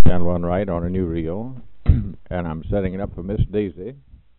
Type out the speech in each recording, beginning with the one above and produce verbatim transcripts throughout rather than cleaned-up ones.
Channel one right on a new reel, and I'm setting it up for Miss Daisy.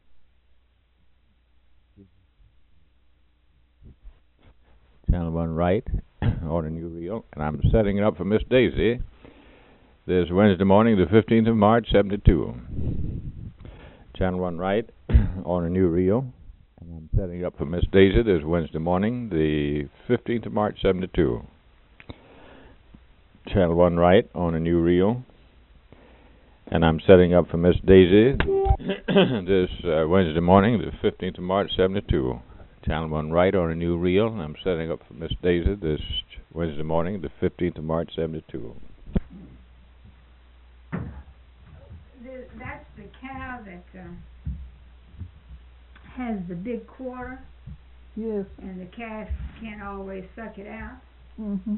Channel one right on a new reel, and I'm setting it up for Miss Daisy this Wednesday morning, the fifteenth of March, seventy-two. Channel one right on a new reel, and I'm setting it up for Miss Daisy this Wednesday morning, the fifteenth of March, seventy-two. Channel one right on a new reel, and I'm setting up for Miss Daisy this uh, Wednesday morning, the fifteenth of March, seventy-two. Channel one right on a new reel, and I'm setting up for Miss Daisy this Wednesday morning, the fifteenth of March, seventy-two. The, that's the cow that uh, has the big quarter. Yes. And the calf can't always suck it out. Mm-hmm.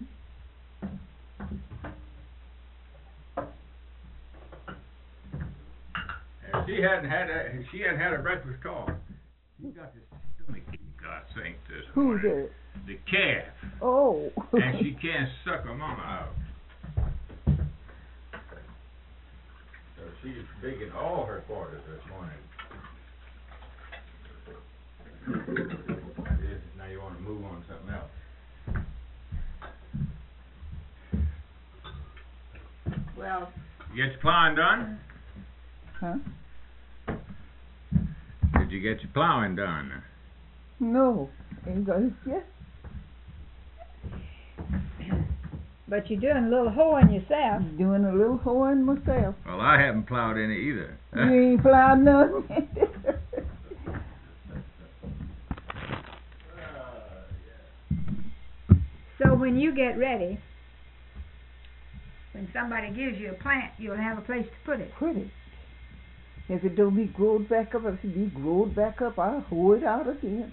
If she hadn't had a, if she hadn't had a breakfast call, she got this stomach ache, I think, this Who's morning. that? The calf. Oh. And she can't suck her mama out. So she's big in all her quarters this morning. Now you want to move on to something else. Well, You get your plowing done? Huh? Did you get your plowing done? No. Ain't got it yet. but you're doing a little hoeing yourself. Doing a little hoeing myself. Well, I haven't plowed any either. You ain't plowed nothing. So when you get ready, when somebody gives you a plant, you'll have a place to put it. Put it. If it don't be growed back up, if it be growed back up, I'll hoe it out again.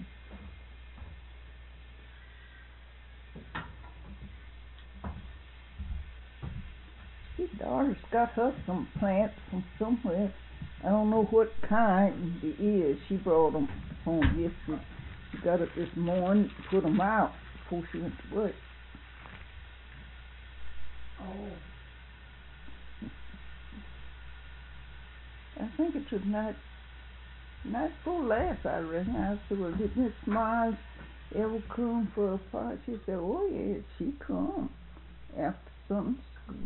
His daughter's got her some plants from somewhere. I don't know what kind it is. She brought them home yesterday. She got it this morning, put them out before she went to work. Oh. I think it was night, night before last, I reckon. I said, well, did Miss Miles ever come for a party? She said, oh, yeah, she come after some school.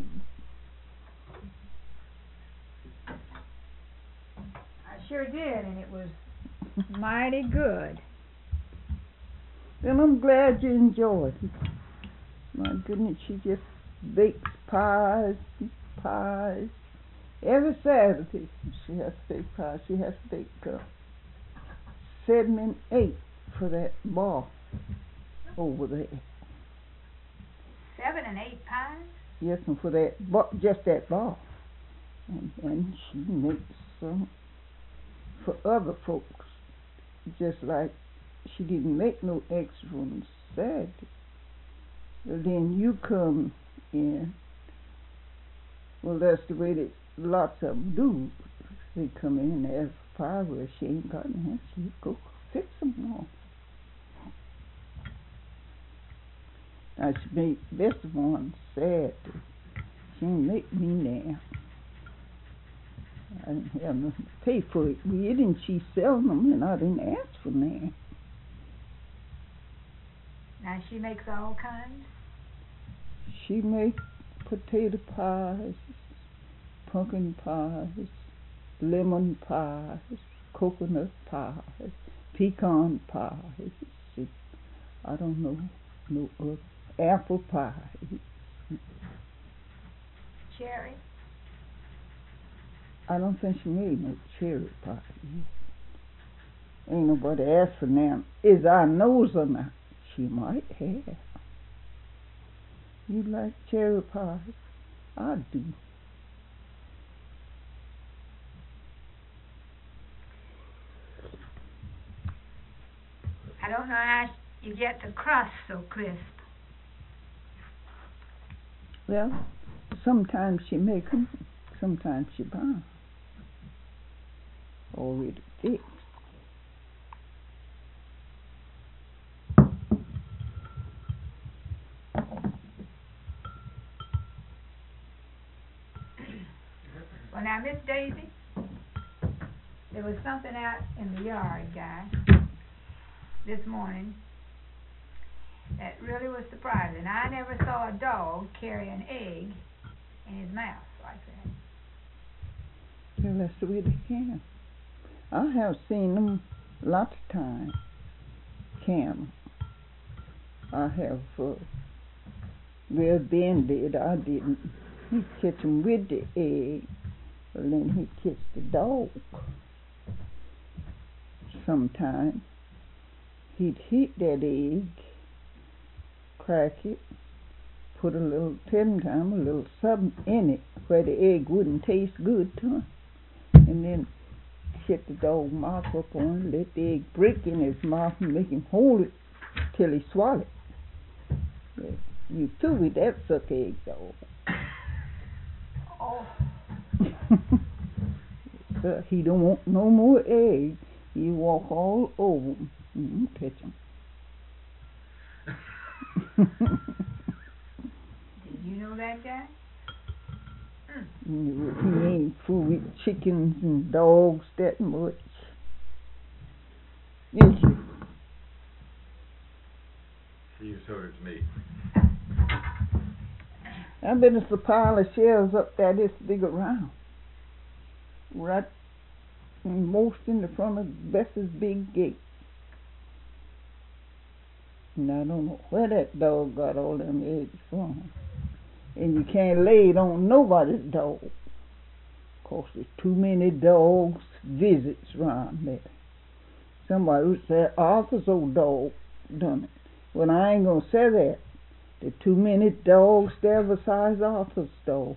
I sure did, and it was mighty good. Then I'm glad you enjoyed it. My goodness, she just bakes pies, pies. Every Saturday she has to bake pies. She has to bake uh, seven and eight for that bar over there. Seven and eight pies? Yes, and for that bar, just that bar. And, and she makes some for other folks, just like she didn't make no extra on Saturday. But then you come in. Well, that's the way that lots of them do. They come in and ask for pie. Well, she ain't got none. She go fix them more. Now she made this one Saturday. She didn't make me now. I didn't have nothing to pay for it with, and she selling them, and I didn't ask for them. Now she makes all kinds? She makes potato pies, pumpkin pies, lemon pies, coconut pies, pecan pies. She, I don't know, no other. Apple pies. Cherry? I don't think she made no cherry pie. Ain't nobody asked for them. Is I knows or not? She might have. You like cherry pie? I do. I don't know how you get the crust so crisp. Well, sometimes she make them, sometimes she buy them. Already fixed. Well, now, Miss Daisy, there was something out in the yard, guy, this morning that really was surprising. I never saw a dog carry an egg in his mouth like that. Well, that's the way they can. I have seen them lots of times. Can. I have, uh, well, Ben did, I didn't. He'd catch them with the egg, and then he'd catch the dog. Sometimes he'd heat that egg, crack it, put a little, ten time, a little something in it where the egg wouldn't taste good to him, and then set the dog mouth up on it, let the egg break in his mouth and make him hold it till he swallowed it. Yeah. You through with that suck egg dog. Oh. So he don't want no more eggs. He walk all over them and catch them. Did you know that guy? Mm. He ain't fool with chickens and dogs that much. Yes, sir. She sold it to me. I bet it's a pile of shells up there this big around. Right most in the front of Bess's big gate. And I don't know where that dog got all them eggs from. And you can't lay it on nobody's dog. Of course, there's too many dogs visits around there. Somebody would say, Arthur's old dog done it. Well, I ain't gonna say that. There's too many dogs there besides Arthur's dog.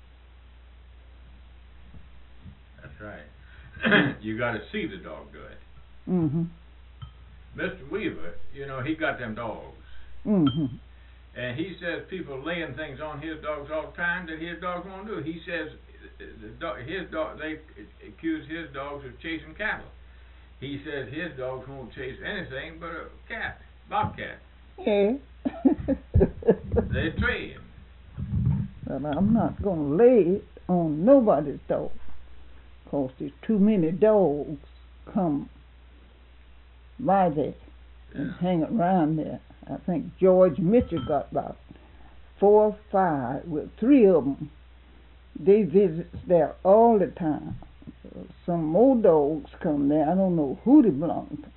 That's right. You got to see the dog do it. Mm-hmm. Mister Weaver, you know, he got them dogs. Mm-hmm. And he says people laying things on his dogs all the time that his dogs won't do. He says the dog, his dog, they accuse his dogs of chasing cattle. He says his dogs won't chase anything but a cat, bobcat. Yeah. They trade. But I'm not going to lay it on nobody's dog. Because there's too many dogs come by there and Yeah. hang around there. I think George Mitchell got about four or five, with three of them. They visit there all the time. Some more dogs come there. I don't know who they belong to.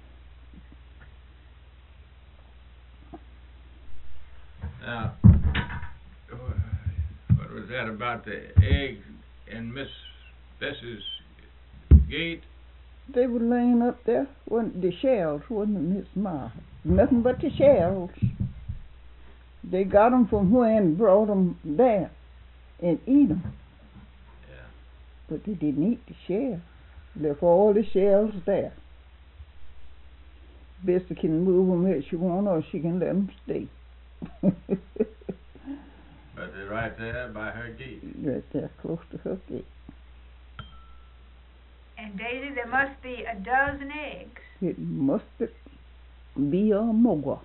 Now, what was that about the eggs in Miss Bess's gate? They were laying up there, wasn't the shells wasn't in his mouth. Nothing but the shells. They got them from where and brought them there and eat them. Yeah. But they didn't eat the shells. Left all the shells there. Bessie can move them if she want, or she can let them stay. But they're right there by her gate. Right there, close to her gate. And Daisy, there must be a dozen eggs. It must be a mogul.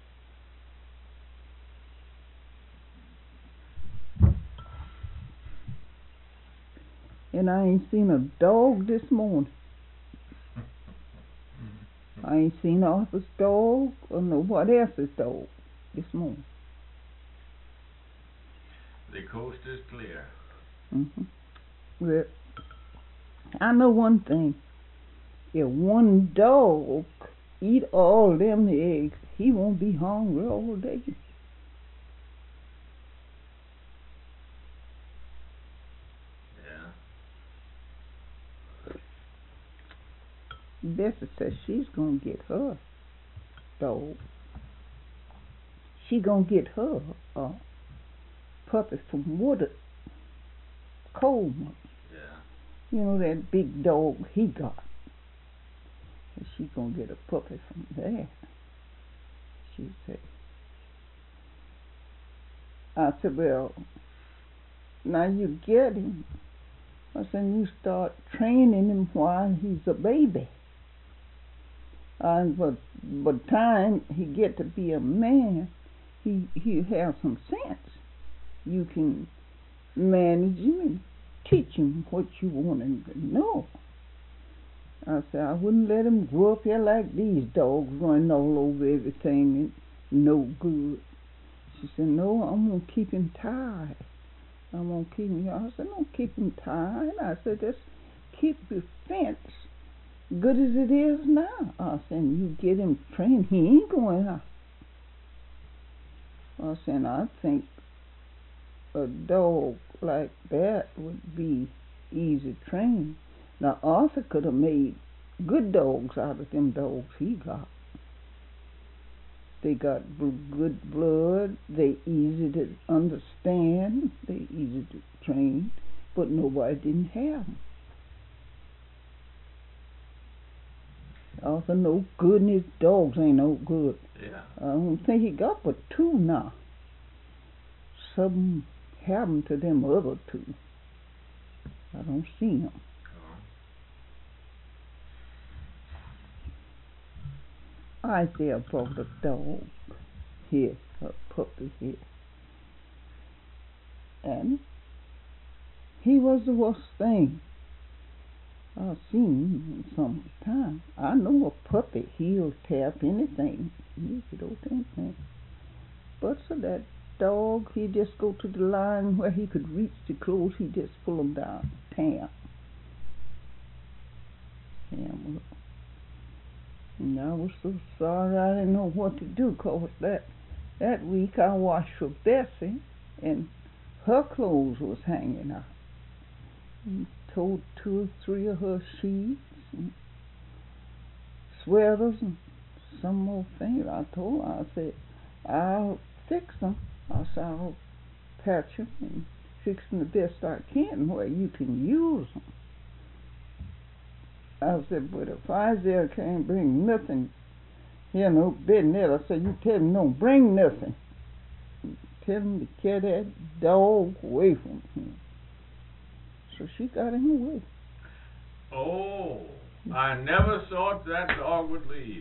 And I ain't seen a dog this morning. I ain't seen Arthur's dog or nobody else's dog this morning. The coast is clear. Mm-hmm. Well, I know one thing. If one dog eat all them eggs, he won't be hungry all day. Yeah. Bessie says she's gonna get her dog. She gonna get her a puppy from Woodard, Coleman. Yeah. You know that big dog he got. And she gonna get a puppy from there. She said. I said, well, now you get him. I said, you start training him while he's a baby. And but by the time he get to be a man, he he have some sense. You can manage him and teach him what you want him to know. I said, I wouldn't let him grow up here like these dogs running all over everything and no good. She said, no, I'm going to keep him tied. I'm going to keep him here. I said, don't keep him tied. I said, just keep your fence good as it is now. I said, you get him trained, he ain't going out. I said, I think a dog like that would be easy trained. Now, Arthur could have made good dogs out of them dogs he got. They got good blood, they easy to understand, they easy to train, but nobody didn't have them. Arthur no good and his dogs ain't no good. Yeah. I don't think he got but two now. Something happened to them other two. I don't see them. Isaiah brought a dog here, a puppy here. And he was the worst thing I've seen in some time. I know a puppy, he'll tap anything, you could do anything. But so that dog, he just go to the line where he could reach the clothes, he just pull them down, tam. Tam. And I was so sorry I didn't know what to do, cause that, that week I washed for Bessie, and her clothes was hanging out. And told two or three of her sheets, and sweaters, and some more things. I told her, I said, I'll fix them. I said, I'll patch them and fix them the best I can where you can use them. I said, but if Isaiah can't bring nothing here, no business, I said, you tell him don't bring nothing. Tell him to carry that dog away from him. So she got him away. Oh, I never thought that dog would leave.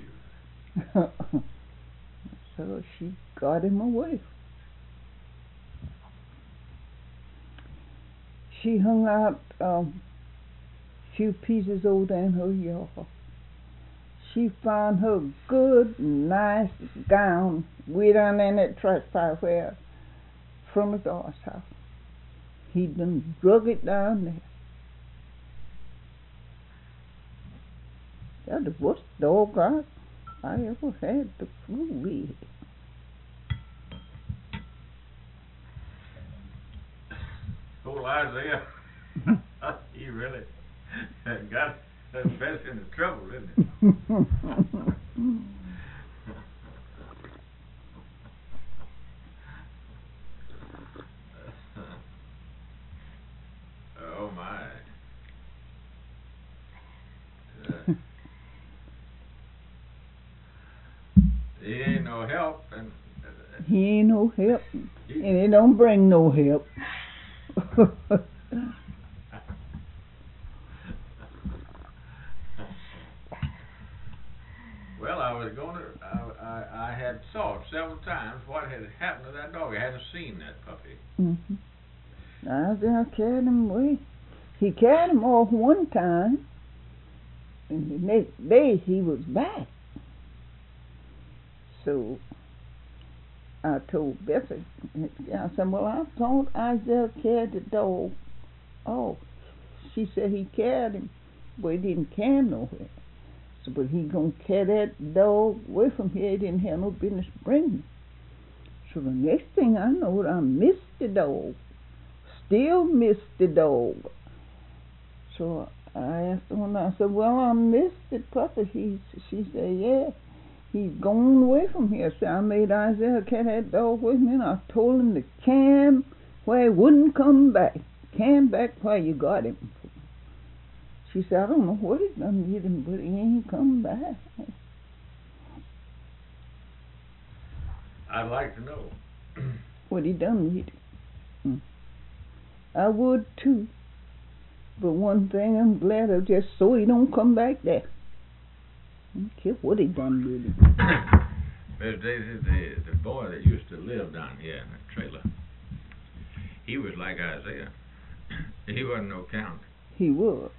So she got him away. She hung out um, few pieces over in her yard. She found her good, nice gown way down in that trash pile where from his God's house. He done drug it down there. That's the worst dog I, I ever had to fool with. Old Isaiah, he really got that best into trouble, didn't he? Oh my. Uh, he ain't no help, and uh, he ain't no help, he, and it don't bring no help. Well, I was going to, I, I, I had thought several times what had happened to that dog. I hadn't seen that puppy. Mm-hmm. I carried him away. He carried him off one time, and the next day he was back. So I told Bessie, I said, well, I thought Isaiah carried the dog off. She said he carried him, but he didn't carry nowhere. So, but he gonna carry that dog away from here. He didn't have no business bringing him. So the next thing I know, I missed the dog. Still missed the dog. So I asked her, and I said, well, I missed the puppy. She, she said, yeah, he's gone away from here. So I made Isaiah carry that dog with me, and I told him to camp where he wouldn't come back. Camp back where you got him. She said, I don't know what he's done with him, but he ain't come back. I'd like to know. What he done with him. I would too. But one thing I'm glad of, just so he don't come back there. I don't care what he done with him. Miss Daisy, the, the boy that used to live down here in the trailer, he was like Isaiah. He wasn't no count. He was.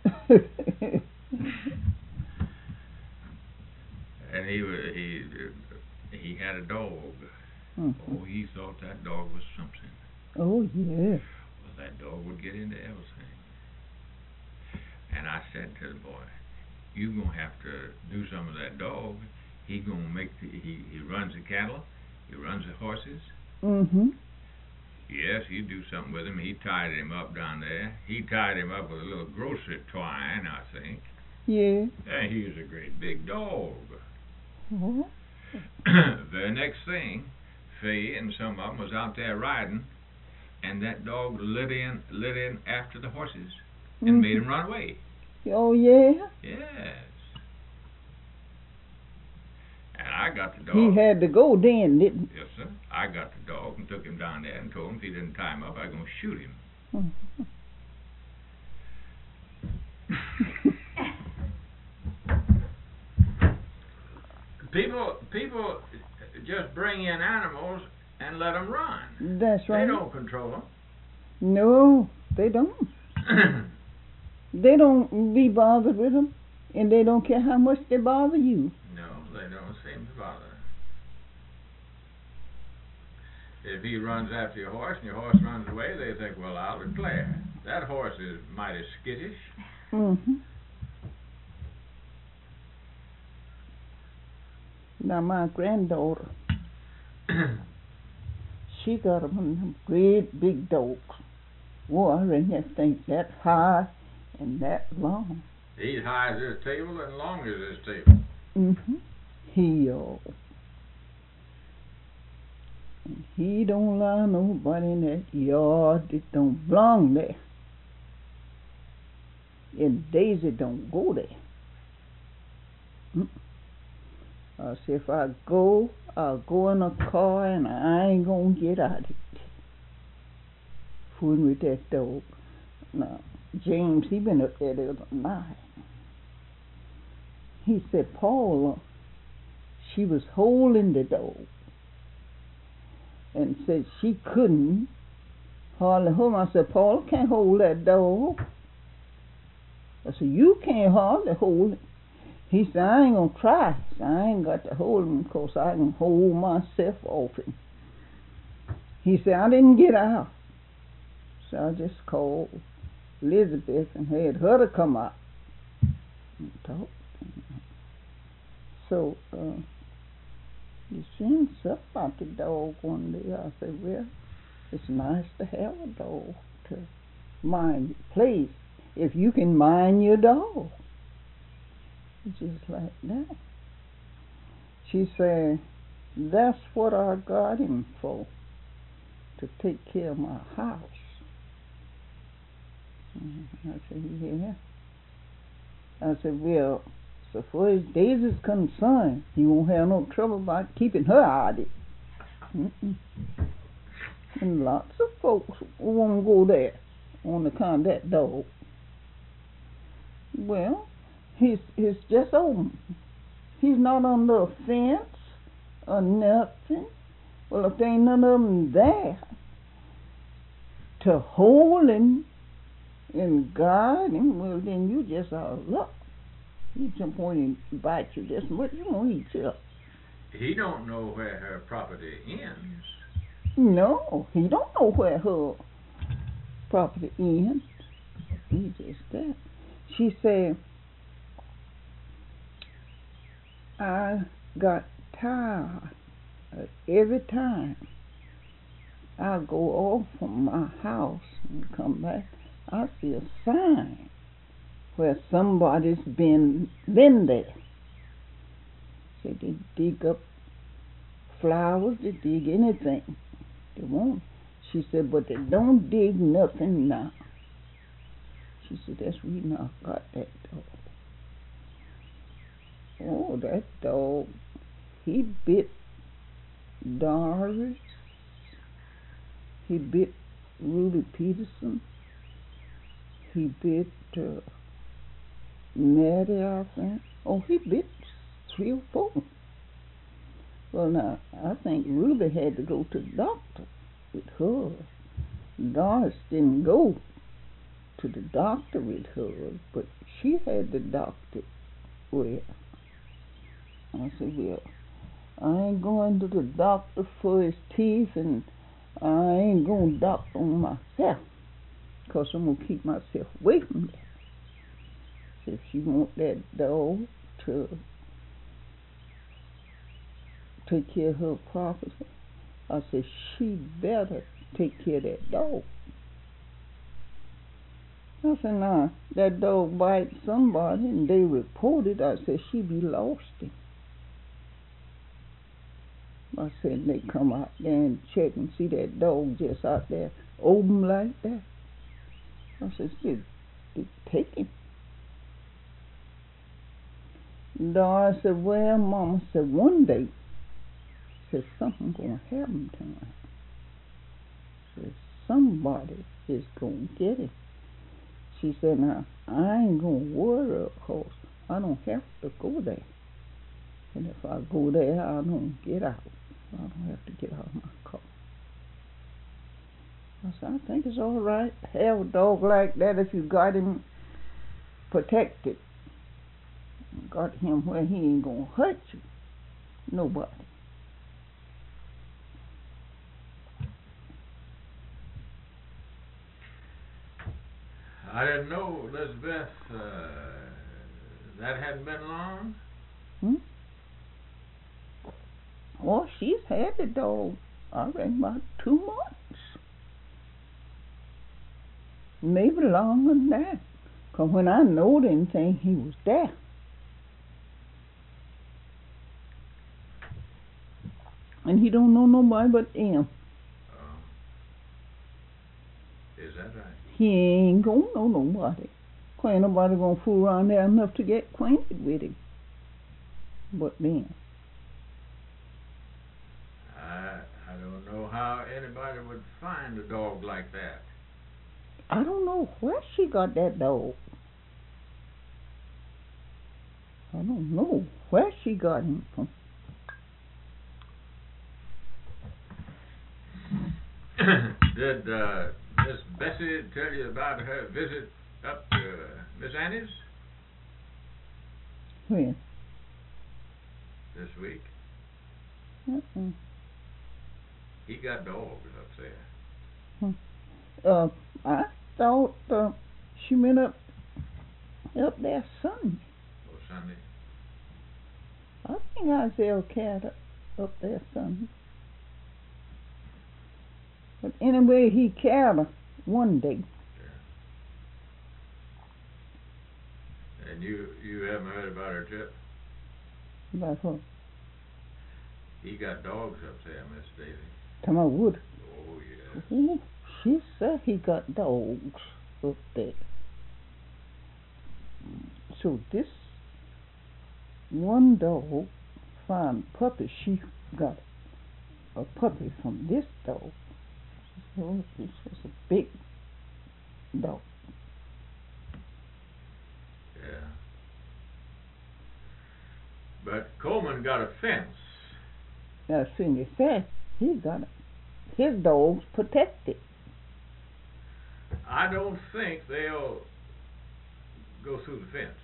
And he was he he had a dog. Mm-hmm. Oh, he thought that dog was something. Oh, yeah. Well, that dog would get into everything. And I said to the boy, "You gonna have to do some of that dog. He gonna make the he he runs the cattle, he runs the horses." Mm-hmm. Yes, he do something with him. He tied him up down there. He tied him up with a little grocery twine, I think. Yeah. And he was a great big dog. Oh. The next thing, Faye and some of them was out there riding, and that dog lit in, lit in after the horses and Mm-hmm. made them run away. Oh, yeah? Yes. And I got the dog. He had to go then, didn't Yes, sir. I got the dog and took him down there and told him if he didn't tie him up, I was going to shoot him. he? People, people just bring in animals and let them run. That's right. They don't control them. No, they don't. They don't be bothered with them, and they don't care how much they bother you. No, they don't seem to bother. If he runs after your horse and your horse runs away, they think, well, I'll declare. That horse is mighty skittish. Mm-hmm. Now, my granddaughter, she got one of them great big dogs. Whoa, I reckon that thing's that high and that long. He's high as this table and long as this table. Mm-hmm. He, uh, he don't allow nobody in that yard that don't belong there. And Daisy don't go there. Mm. I say, if I go, I'll go in a car and I ain't gonna get out of it. Fooling with that dog. Now, James, he been up there the other night. He said, Paula, she was holding the dog and said she couldn't hardly hold him. I said, Paula can't hold that dog. I said, you can't hardly hold it. He said, I ain't gonna try. He said, I ain't got to hold him because I can hold myself off him. He said, I didn't get out. So I just called Elizabeth and had her to come out and talk. So, uh, you seen something about the dog one day. I said, well, it's nice to have a dog to mind your place if you can mind your dog. Just like that. She said, that's what I got him for, to take care of my house. I said, yeah. I said, well, so far as Daisy's concerned, he won't have no trouble about keeping her out of it. Mm-mm. And lots of folks won't go there on account of that dog. Well, he's, he's just open. He's not under a fence or nothing. Well, if there ain't none of them there to hold him and guard him, well, then you just out of luck. He jump on and bite you just much, you won't eat you up. He don't know where her property ends. No, he don't know where her property ends. He just that. She said, I got tired of every time I go off from my house and come back, I see a sign where somebody's been been there. So they dig up flowers, they dig anything they want. She said, but they don't dig nothing now. She said, that's the reason I got that dog. Oh, that dog, he bit Doris, he bit Ruby Peterson, he bit uh, Maddie, I think. Oh, he bit three or four. Well, now, I think Ruby had to go to the doctor with her. Doris didn't go. to the doctor with her, but she had the doctor. Well, I said, well, I ain't going to the doctor for his teeth, and I ain't going to doctor on myself, because I'm going to keep myself away from that. So if she want that dog to take care of her property, I said, she better take care of that dog. I said, nah, that dog bites somebody and they report it. I said, she be lost. I said, they come out there and check and see that dog just out there open like that. I said, they, they take him. Dora said, well, Mama said, one day, said, something gonna happen to him. Said, somebody is gonna get him. She said, now, I ain't gonna worry, because I don't have to go there. And if I go there, I don't get out. I don't have to get out of my car. I said, I think it's all right to have a dog like that if you got him protected. Got him where he ain't gonna hurt you. Nobody. I didn't know, Elizabeth, uh, that hadn't been long. Hmm? Well, she's had the dog, I reckon, about two months. Maybe longer than that. Because when I knowed anything, he was there. And he don't know nobody but him. Oh. Is that right? He ain't gonna know nobody. Ain't nobody gonna fool around there enough to get acquainted with him. But then. I I don't know how anybody would find a dog like that. I don't know where she got that dog. I don't know where she got him from. Did uh, Miss Bessie tell you about her visit up to uh, Miss Annie's When? this week? Uh-uh. He got dogs up there. Hmm. Uh, I thought uh, she went up up there Sunday. Oh, Sunday. I think Isaiah Cat up, up there Sunday. But anyway, he carried her one day. Yeah. And you you haven't heard about her trip? About her. He got dogs up there, Miss Daisy. To my wood. Oh, yes. Ooh, she said he got dogs up there. So this one dog found puppy. She got a puppy from this dog. So this was a big dog. Yeah. But Coleman got a fence. Now, Cindy said he got it. His dog's protected. I don't think they'll go through the fence.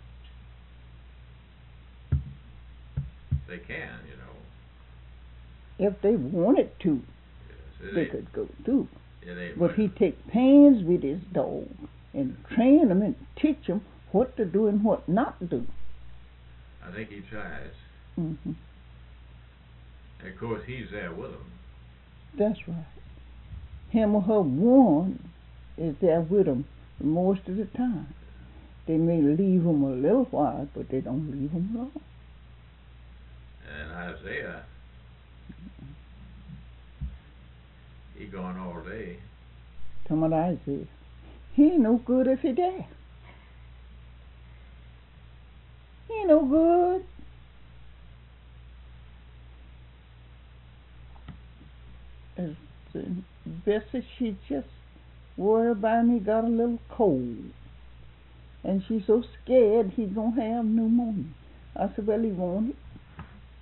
They can, you know. If they wanted to, Yes, they ain't- could go through. it ain't But much. he take pains with his dog and train him and teach him what to do and what not to do. I think he tries. Mm-hmm. And of course, he's there with him. That's right. Him or her one is there with him most of the time. They may leave him a little while, but they don't leave him long. And Isaiah, he gone all day. Come on, Isaiah. He ain't no good if he there. He ain't no good. As uh, Bessie, she just worried about him. He got a little cold. And she's so scared he's going to have pneumonia. I said, well, he won't.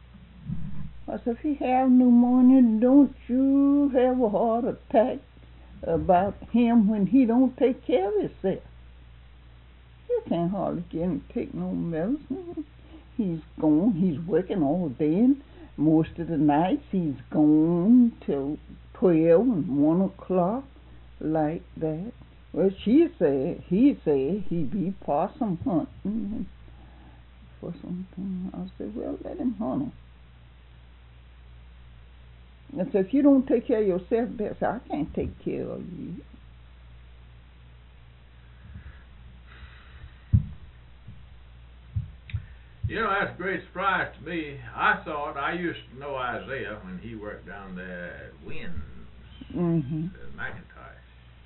I said, if he have pneumonia, don't you have a heart attack about him when he don't take care of himself. You can't hardly get him to take no medicine. He's gone, he's working all day, and most of the nights he's gone till twelve and one o'clock, like that. Well, she said, he said he be possum hunting for something. I said, well, let him hunt 'em. I said, if you don't take care of yourself, Betsy, I can't take care of you. You know, that's a great surprise to me. I thought, I used to know Isaiah when he worked down there at Wynn's, Mm-hmm. uh, McIntosh.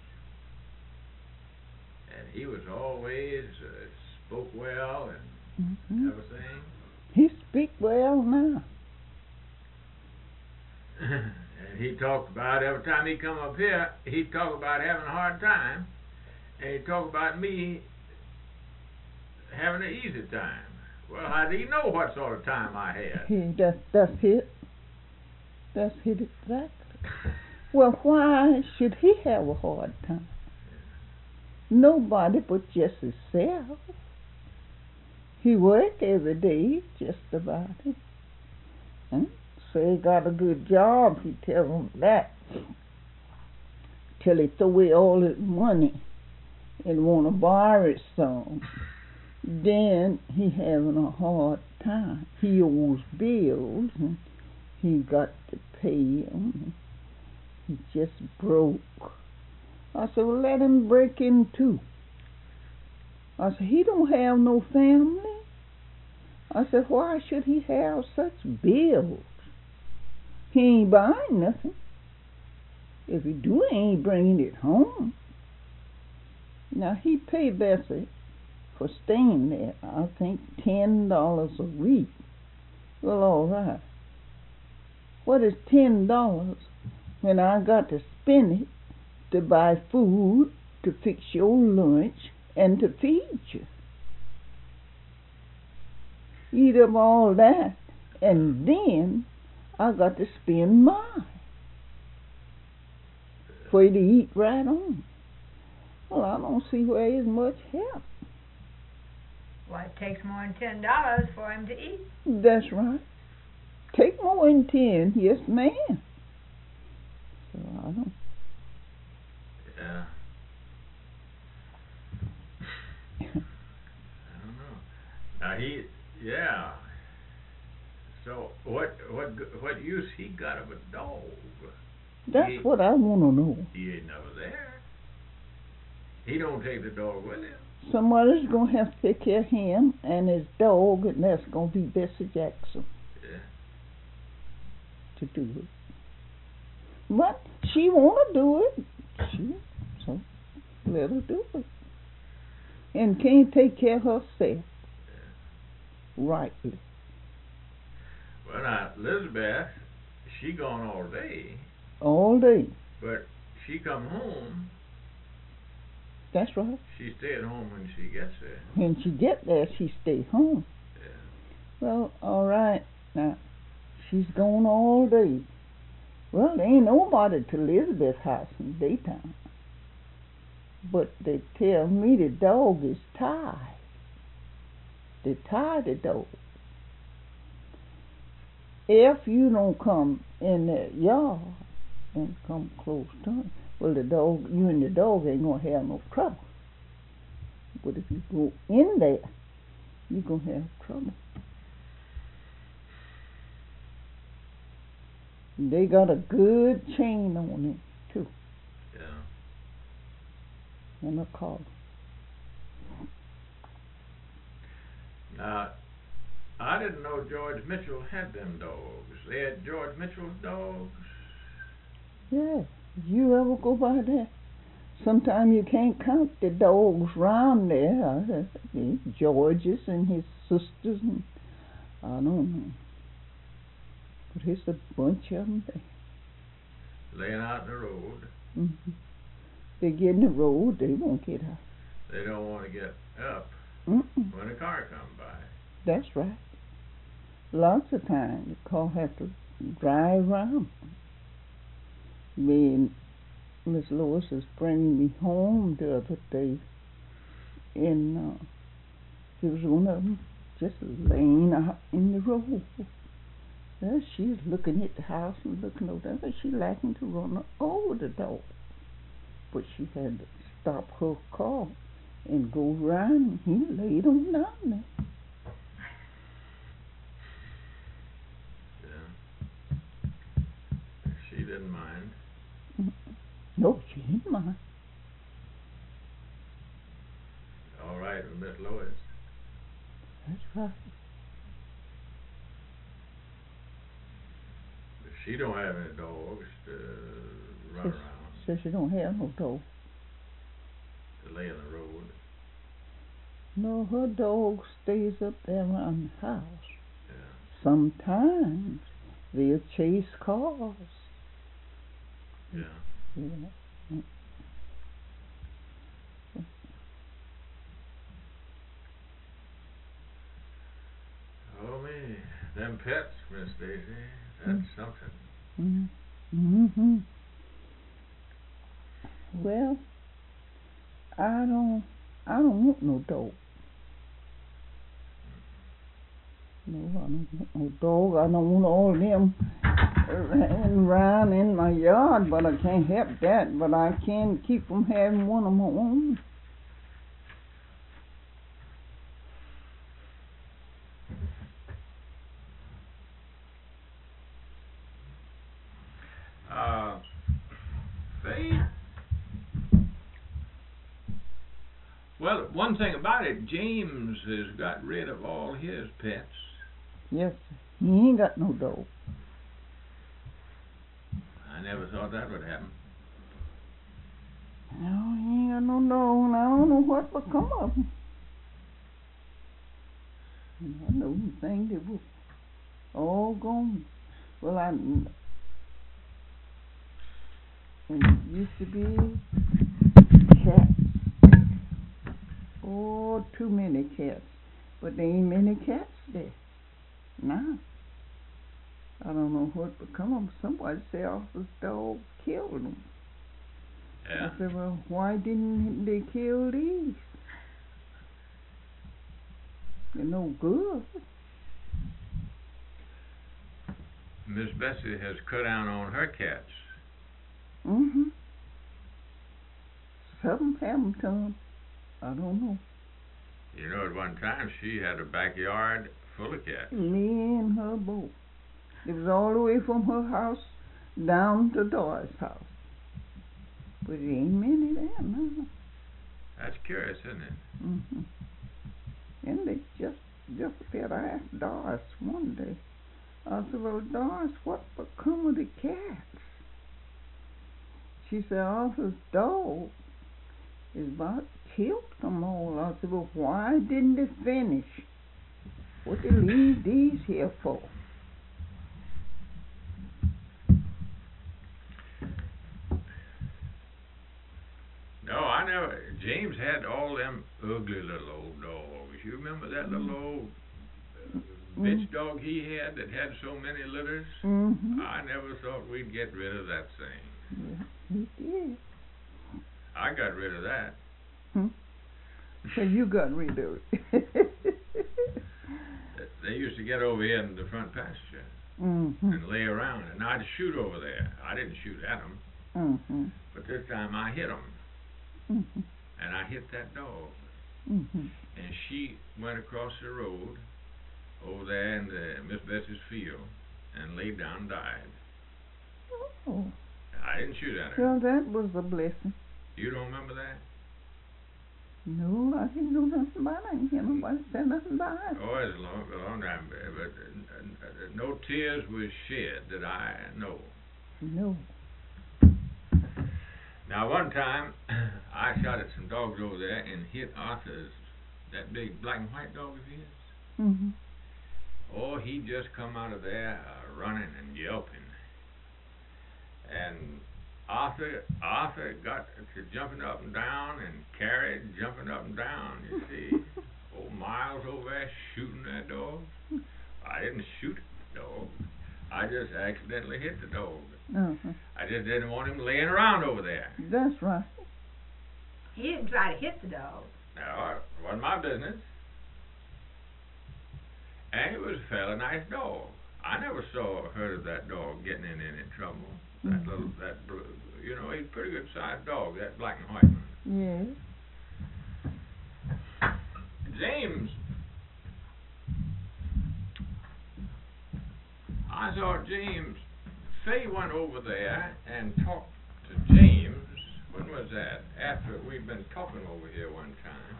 And he was always, uh, spoke well and Mm-hmm. everything. He speak well now. And he talked about, every time he come up here, he'd talk about having a hard time. And he'd talk about me having an easy time. Well, how do you know what sort of time I had? He, that, that's it. That's it exactly. Well, why should he have a hard time? Nobody but just himself. He work every day, just about it. And so he got a good job, he tell him that. Till he throw away all his money and want to borrow it some. Then he having a hard time. He owes bills and he got to pay them. He just broke. I said, well, let him break in too. I said, he don't have no family. I said, why should he have such bills? He ain't buying nothing. If he do, he ain't bringing it home. Now, he paid Bessie for staying there, I think, ten dollars a week. Well, all right. What is ten dollars when I got to spend it to buy food, to fix your lunch, and to feed you? Eat up all that, and then I got to spend mine for you to eat right on. Well, I don't see where there's much help. Well, it takes more than ten dollars for him to eat. That's right. Take more than ten, yes, ma'am. So I don't. Yeah. I don't know. Now he, yeah. So what, what, what use he got of a dog? That's he, what I want to know. He ain't never there. He don't take the dog with him. Somebody's going to have to take care of him and his dog, and that's going to be Bessie Jackson. Yeah. To do it. But she want to do it. She, so let her do it. And can't take care of herself. Yeah. Rightly. Well, now, Elizabeth, she gone all day. All day. But she come home. That's right. She stay at home when she gets there. When she get there, she stay home. Yeah. Well, all right. Now, she's gone all day. Well, there ain't nobody to Elizabeth's house in the daytime. But they tell me the dog is tied. They tie the dog. If you don't come in that yard and come close to him, well, the dog, you and the dog ain't gonna have no trouble. But if you go in there, you're gonna have trouble. They got a good chain on it too, Yeah. and a collar. Now, I didn't know George Mitchell had them dogs. They had George Mitchell's dogs. Yeah, you ever go by there? Sometimes you can't count the dogs round there. George's and his sisters, and I don't know. But there's a bunch of them there. Laying out in the road. Mm-hmm. They get in the road, they won't get out. They don't want to get up Mm-mm. when a car comes by. That's right. Lots of times the car have to drive around. I mean, Miss Lois was bringing me home the other day, and uh, there was one of them just laying out in the road. Well, she's looking at the house and looking over there, but she lacking to run over the dog. But she had to stop her car and go around, and he laid him down there. Yeah. She didn't mind. No, she didn't mind. All right with Miss Lois. That's right. But she don't have any dogs to run Says, around, says she don't have no dog. to lay in the road. No, her dog stays up there around the house. Yeah. Sometimes they'll chase cars. Yeah. Yeah. Oh me, them pets, Miss Daisy, that's Mm. something. Mm-hmm. Well, I don't, I don't want no dog. No, I don't want no dog. I don't want all them running around in my yard, but I can't help that. But I can keep from having one of my own. Uh, they, well, one thing about it, James has got rid of all his pets. Yes, he ain't got no dog. I never thought that would happen. No, he ain't got no dog, and I don't know what become of him. And I know the thing that was all gone. Well, I, and it used to be cats. Oh, too many cats. But there ain't many cats there now. I don't know what become of them. Somebody said Arthur's dog killed them. Yeah. I said, well, why didn't they kill these? They're no good. Miss Bessie has cut down on her cats. Mm-hmm. Some have them, Tom. I don't know. You know, at one time she had a backyard full of cats. Me and her both. It was all the way from her house down to Doris' house. But there ain't many there now. That's curious, isn't it? Mm-hmm. And they just, just said, I asked Doris one day. I said, well, Doris, what become of the cats? She said, Arthur's dog is about killed them all. I said, well, why didn't they finish? What they leave these here for? No, I never. James had all them ugly little old dogs. You remember that little old uh, Mm. bitch dog he had that had so many litters? Mm-hmm. I never thought we'd get rid of that thing. Yeah, he did. I got rid of that. Hmm? So you got rid of it. They used to get over here in the front pasture Mm-hmm. and lay around, and I'd shoot over there. I didn't shoot at them, Mm-hmm. but this time I hit them, Mm-hmm. and I hit that dog. Mm-hmm. And she went across the road over there in the Miss Bessie's field and laid down and died. Oh, I didn't shoot at her. well, that was a blessing. You don't remember that? No, I didn't know nothing about it. I didn't hear nobody say nothing about it. Oh, it's a long, a long time, but uh, uh, no tears was shed that I know. No. Now, one time, I shot at some dogs over there and hit Arthur's, that big black and white dog of his. Mm-hmm. Oh, he just come out of there uh, running and yelping. And Arthur, Arthur got to jumping up and down and carried jumping up and down, you see. Old Miles over there shooting that dog. I didn't shoot the dog. I just accidentally hit the dog. Uh-huh. I just didn't want him laying around over there. That's right. He didn't try to hit the dog. No, it wasn't my business. And it was a fairly nice dog. I never saw or heard of that dog getting in any trouble. That Mhm. little, that, br- you know, he's a pretty good sized dog, that black and white one. Yes. James, I saw James, Faye went over there and talked to James. When was that? After we'd been talking over here one time.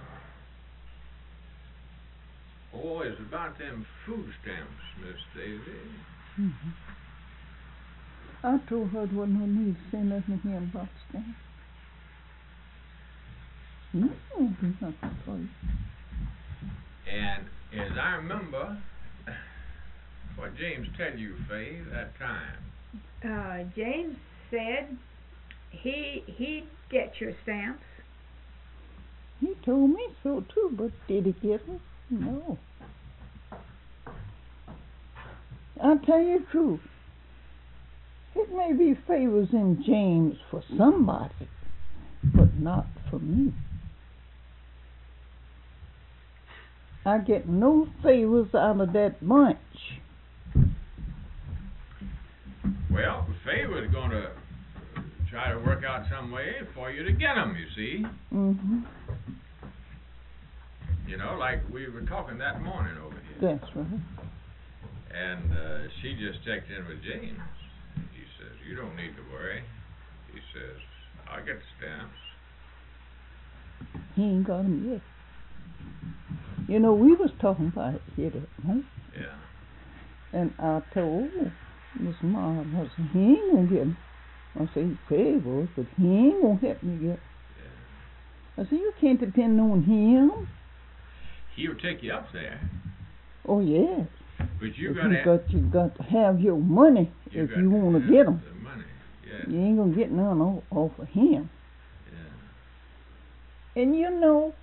Oh, it's about them food stamps, Miss Daisy. Mm-hmm. I told her it wasn't no need to say nothing to him about stamps. He won't do nothing for you. And as I remember, what James tell you, Faye, that time. Uh, James said he he'd get your stamps. He told me so too, but did he get them? No. I'll tell you the truth. It may be favors in James for somebody, but not for me. I get no favors out of that bunch. Well, Faye was going to try to work out some way for you to get them, you see. Mm-hmm. You know, like we were talking that morning over here. That's right. And uh, she just checked in with James. He says, you don't need to worry. He says, I'll get the stamps. He ain't got 'em yet. You know, we was talking about it here that night. Yeah. And I told Miss Mom, I said, he ain't gonna get 'em. I said, he said he was, but he ain't gonna help me get 'em. Yeah. I said, you can't depend on him. He'll take you up there. Oh, yes. But you But got you to got, you got to have your money you if got you want to have get 'em. the money. Yeah. You ain't gonna get none off, off of him. Yeah. And you know,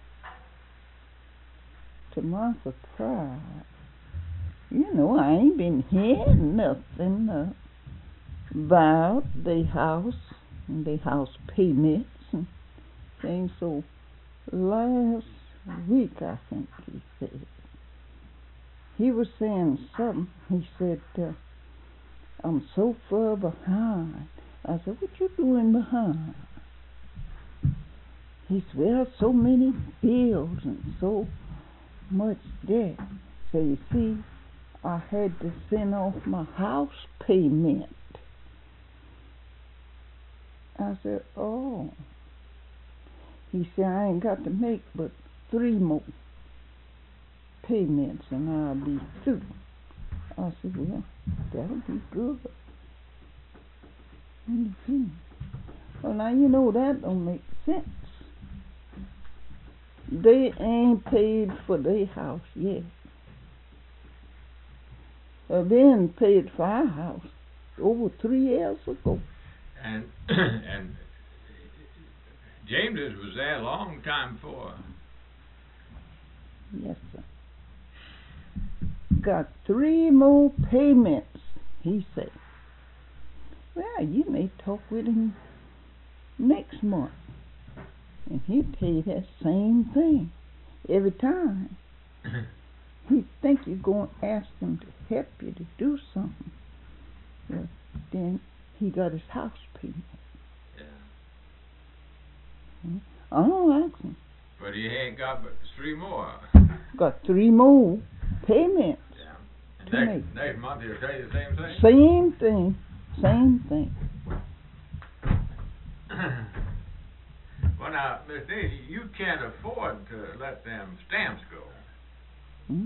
to my surprise, you know, I ain't been hearing nothing uh, about the house and the house payments and things. So last week, I think he said, he was saying something. He said, uh, I'm so far behind. I said, what you doing behind? He said, well, so many bills and so much debt. So you see, I had to send off my house payment. I said, oh. He said, I ain't got to make but three more payments and I'll be through. I said, well, that'll be good. Mm-hmm. Well, now you know that don't make sense. They ain't paid for their house yet. Uh, they ain't paid for our house over three years ago. And and James's was there a long time before. Yes, sir. Got three more payments, he said. Well, you may talk with him next month, and he'll tell you that same thing every time. He think you're going to ask him to help you to do something. Well, then he got his house payment. Yeah. I don't ask him. But he ain't got but three more. Got three more payments. Yeah. To Next, make. next month he'll say the same thing. Same thing. Same thing. Well, now, Miss Daisy, you can't afford to let them stamps go. Hmm?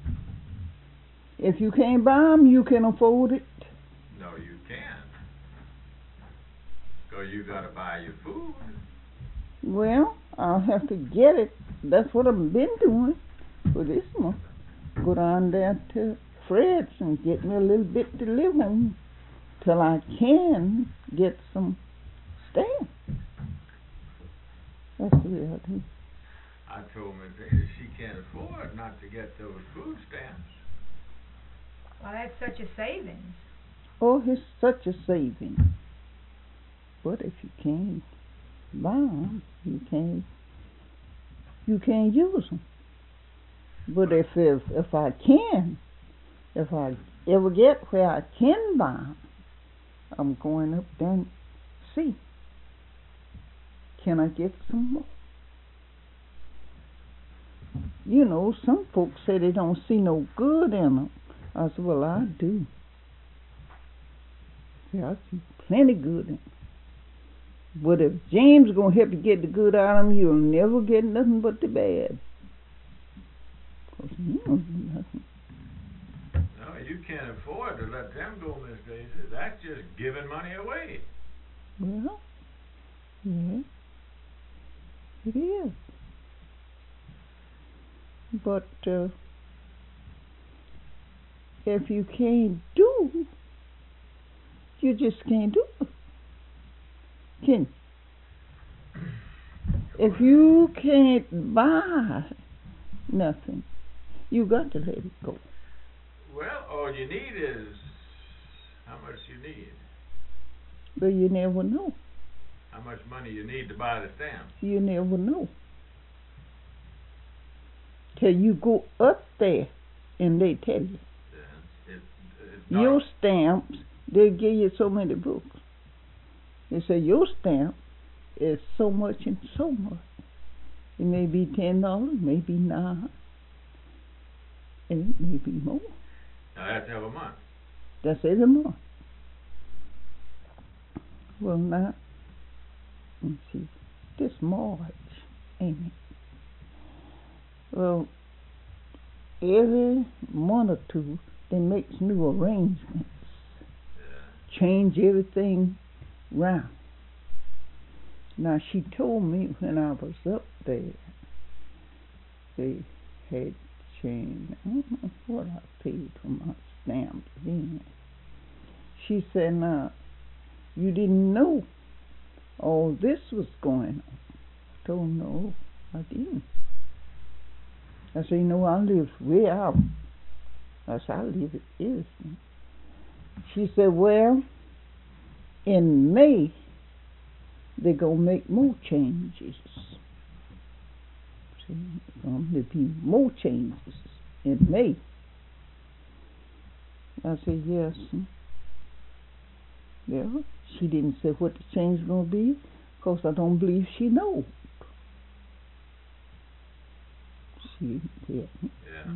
If you can't buy 'em, you can afford it. No, you can't. Because you got to buy your food. Well, I'll have to get it. That's what I've been doing for this month. Go down there to Fred's and get me a little bit to live on till I can get some stamps. That's the way I do. I told Miss Daisy she can't afford not to get those food stamps. Well, that's such a savings. Oh, it's such a saving. But if you can't buy 'em, you can't, you can't use 'em. But if, if, if I can, if I ever get where I can buy 'em, I'm going up there and see. Can I get some more? You know, some folks say they don't see no good in them. I said, well, I do. Yeah, I see plenty good in them. But if James is going to help you get the good out of them, you'll never get nothing but the bad. Because he don't do nothing. No, you can't afford to let them go, Miss Daisy. That's just giving money away. Well, yeah, it is. But uh, if you can't do, you just can't do it. Can if you can't buy nothing, you got to let it go. Well, all you need is how much you need. But you never know. How much money you need to buy the stamps. You never know. Till you go up there and they tell you. Yeah, it, it's Your stamps, they give you so many books. They say your stamp is so much and so much. It may be ten dollars, maybe nine, and it may be more. Now that's every month. That's every month. Well, now, let's see, this March, ain't it? Well, every month or two, they make new arrangements. Yeah. Change everything round. Now, she told me when I was up there, they had changed, I don't know what I paid for my stamps then. She said, now, you didn't know all this was going on. I told her, no, I didn't. I said, you know, I live way out. I said, I live at Edison. She said, well, in May, they're going to make more changes. See, going to be more changes in May. I said, yes. Yeah, she didn't say what the change is going to be, because I don't believe she knows. She didn't. Yeah.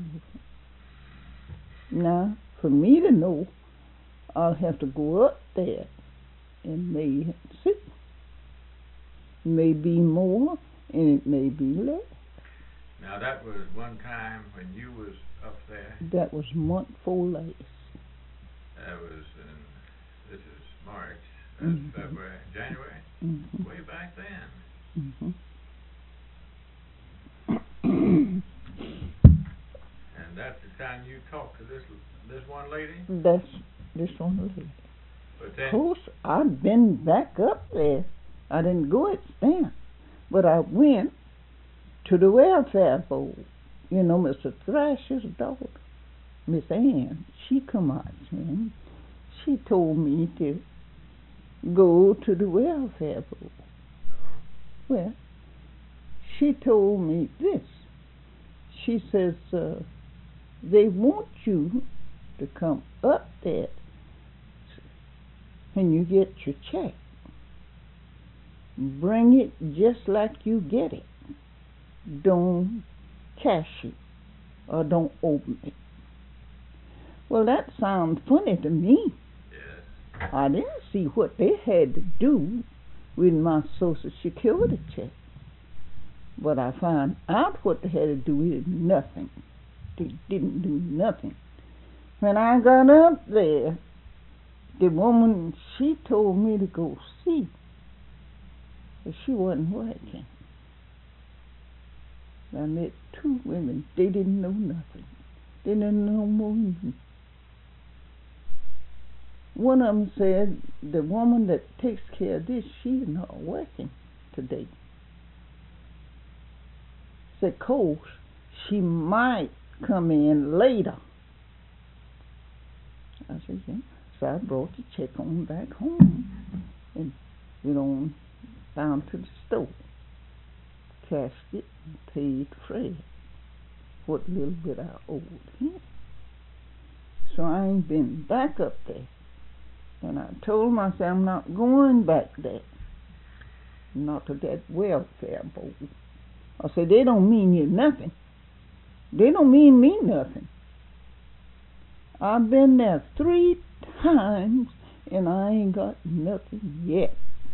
Now, for me to know, I'll have to go up there and may see. It may be more and it may be less. Now that was one time when you was up there. That was month four last. That was in, this is March, that's Mhm. February, January, Mm-hmm. way back then. Mm-hmm. And that's the time you talked to this this one lady? That's this one lady. But Of then, course, I've been back up there. I didn't go at Stamp, but I went to the welfare board. You know, Mister Thrasher's daughter, Miss Ann, she come out to him. She told me to go to the welfare board. Well, she told me this. She says, uh, they want you to come up there when you get your check. Bring it just like you get it. Don't cash it or don't open it. Well, that sounds funny to me. yes. I didn't see what they had to do with my Social Security check. But I found out what they had to do with it. Nothing. They didn't do nothing. When I got up there, the woman, she told me to go see. But she wasn't working. I met two women. They didn't know nothing. They didn't know more than me. One of them said, the woman that takes care of this, she's not working today. Said, course, she might come in later. I said, yeah. So I brought the check on back home and went on down to the store, cashed it, and paid Fred what little bit I owed him. So I ain't been back up there. And I told myself I'm not going back there. Not to that welfare board. I said, they don't mean you nothing. They don't mean me nothing. I've been there three times and I ain't got nothing yet.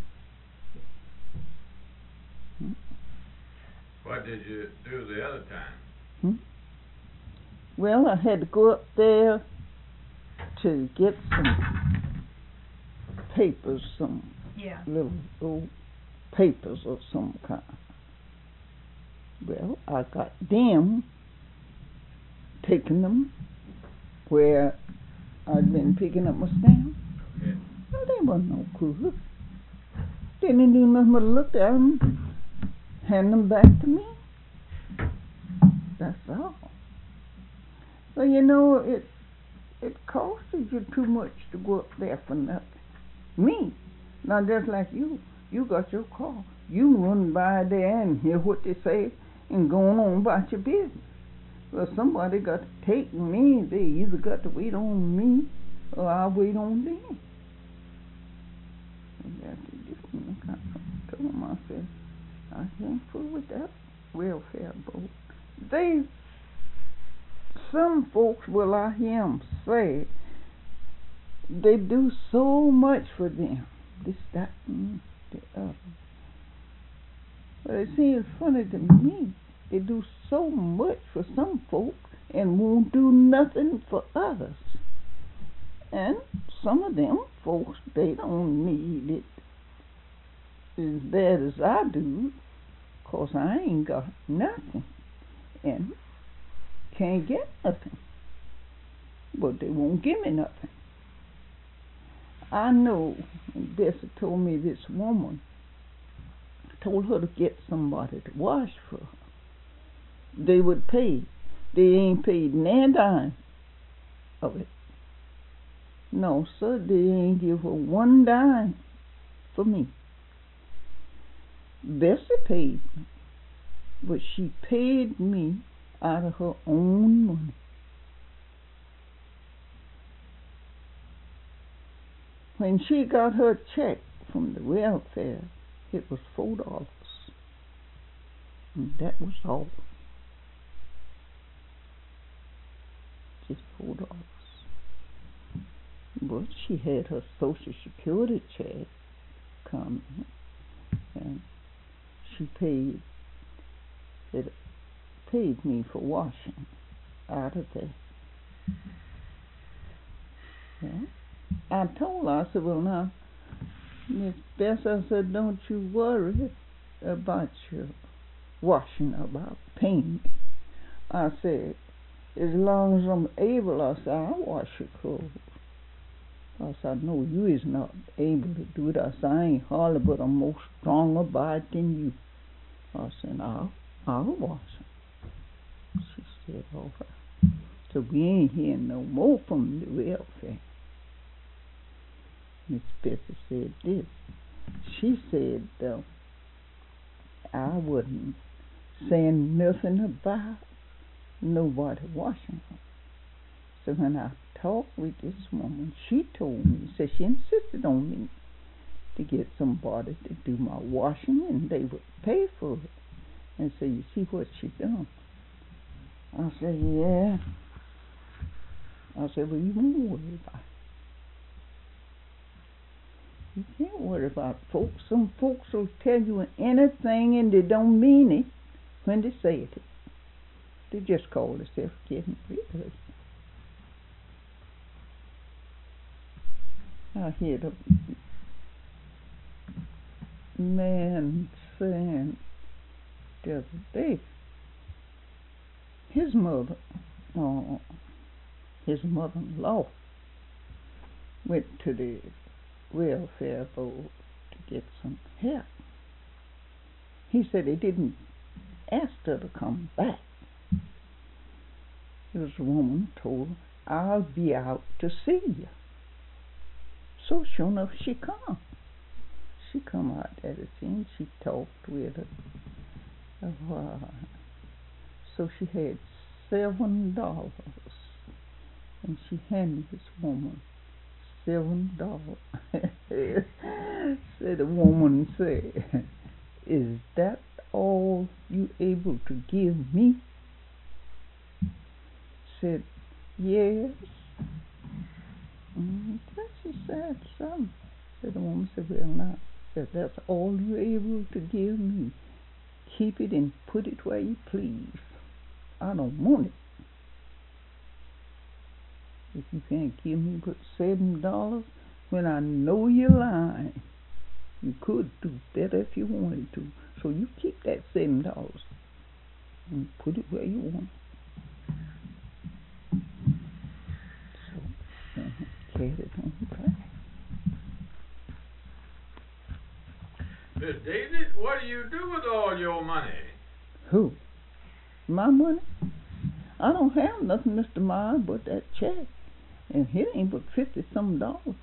Hmm? What did you do the other time? Hmm? Well, I had to go up there to get some papers, some Yeah. little old papers of some kind. Well, I got them, taking them where I'd been picking up my stamp. Okay. Well, they wasn't no crook. They didn't do nothing but look at them, hand them back to me. That's all. Well, you know, it it costs you too much to go up there for nothing. Me, now just like you, you got your car. You run by there and hear what they say and go on about your business. Well, somebody got to take me. They either got to wait on me or I'll wait on them. And that's the difference. I told them, I said, I can't fool with that welfare board. They, some folks, will I hear them say, they do so much for them. This, that, and the other. But it seems funny to me. They do so much for some folks and won't do nothing for others. And some of them folks, they don't need it as bad as I do, 'cause I ain't got nothing and can't get nothing. But they won't give me nothing. I know, and Bessie told me this woman told her to get somebody to wash for her. They would pay. They ain't paid nine dime of it. No, sir, they ain't give her one dime for me. Bessie paid me, but she paid me out of her own money. When she got her check from the welfare, it was four dollars. And that was all. Just four dollars. But she had her Social Security check come, and she paid it paid me for washing out of there. Yeah. I told her, I said, well, now, Miss Bess, I said, don't you worry about your washing, about paying me. I said, as long as I'm able, I said, I'll wash your clothes. I said, I know you is not able to do it. I said, I ain't hardly, but I'm more stronger by it than you. I said, I'll, I'll wash them. She said, all right. So we ain't hearing no more from the welfare. Miss Bessie said this. She said, uh, I wasn't saying nothing about nobody washing her. So when I talked with this woman, she told me, said she insisted on me to get somebody to do my washing and they would pay for it. And so you see what she done. I said, yeah. I said, well, you won't worry about it. You can't worry about folks. Some folks will tell you anything and they don't mean it when they say it. They just call themselves getting rid of it. I hear the man saying the other day, his mother, oh, his mother-in-law went to the welfare board to get some help. He said he didn't ask her to come back. This woman told her, I'll be out to see you. So sure enough, she come. She come out there to see and she talked with her a while. So she had seven dollars, and she handed this woman seven dollars. Said the woman said, "Is that all you able to give me?" Said, "Yes." Mm, then she said something. Said the woman said, "Well, now, if that's all you're able to give me, keep it and put it where you please. I don't want it. If you can't give me but seven dollars when I know you're lying, you could do better if you wanted to. So you keep that seven dollars and put it where you want it." So uh, carried it on back. Miss Daisy, what do you do with all your money? Who? My money? I don't have nothing, Mister Meyer, but that check. And it ain't but fifty some dollars.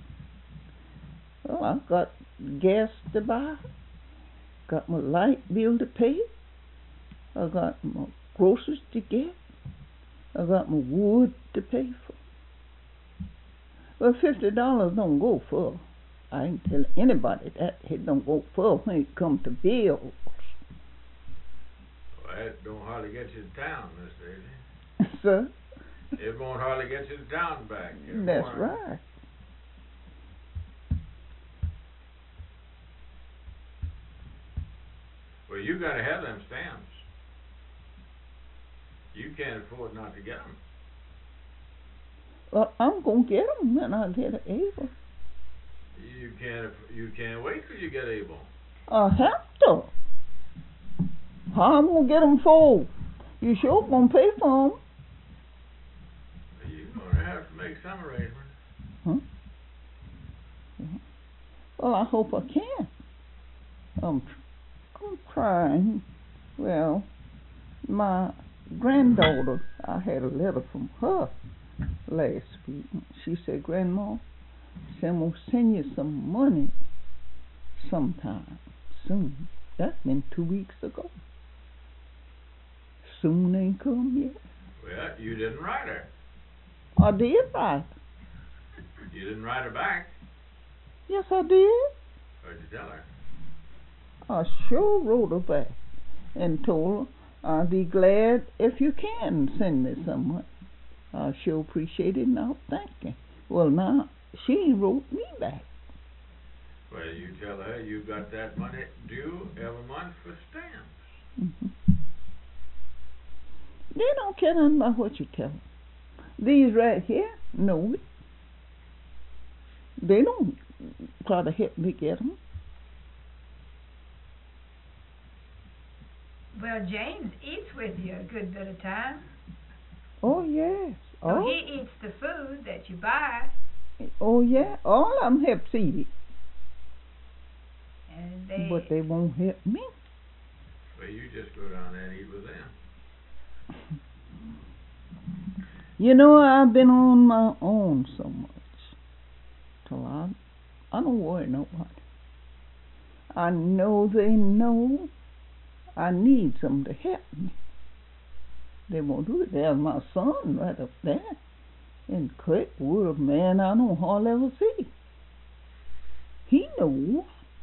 Well, I got gas to buy, got my light bill to pay, I got my groceries to get, I got my wood to pay for. Well, fifty dollars don't go far. I ain't tell anybody that. It don't go far when it comes to bills. Well, that don't hardly get you to town, Miss Daisy. Sir? It won't hardly get you to town back. It That's won't. right. Well, you gotta have them stamps. You can't afford not to get them. Well, I'm going to get them when I get able. You can't. aff- You can't wait till you get able. I have to. How I'm going to get them for? You sure going to pay for them? You're gonna have to make some arrangements. Huh? Well, I hope I can. I'm, I'm trying. Well, my granddaughter, I had a letter from her last week. She said, "Grandma, she said, I'm going to send you some money sometime soon." That's been two weeks ago. Soon ain't come yet. Well, you didn't write her. I did write. You didn't write her back. Yes, I did. What'd you tell her? I sure wrote her back and told her I'd be glad if you can send me some money. I sure appreciate it and I'll thank you. Well, now, she wrote me back. Well, you tell her you got that money due every month for stamps. Mm-hmm. They don't care nothing about what you tell them. These right here know it. They don't try to help me get them. Well, James eats with you a good bit of time. Oh, yes. So Oh, he eats the food that you buy, oh yeah. All of them help eat it, and they. but they won't help me. Well, you just go down there and eat with them. You know, I've been on my own so much till I, I don't worry nobody. I know they know I need some to help me. They won't do it. There's my son right up there in Creekwood, a man I don't hardly ever see. He knows.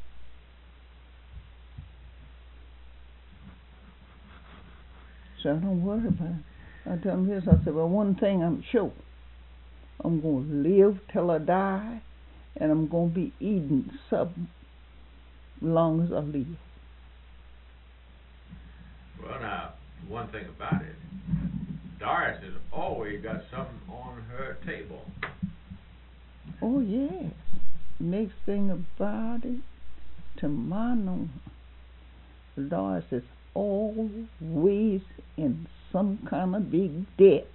So I don't worry about it. I tell him this, I said, well, one thing I'm sure, I'm going to live till I die, and I'm going to be eating something as long as I live. Well, now, one thing about it, Doris has always got something on her table. Oh, yes. Next thing about it, to my knowing, Doris is always in some kind of big debt.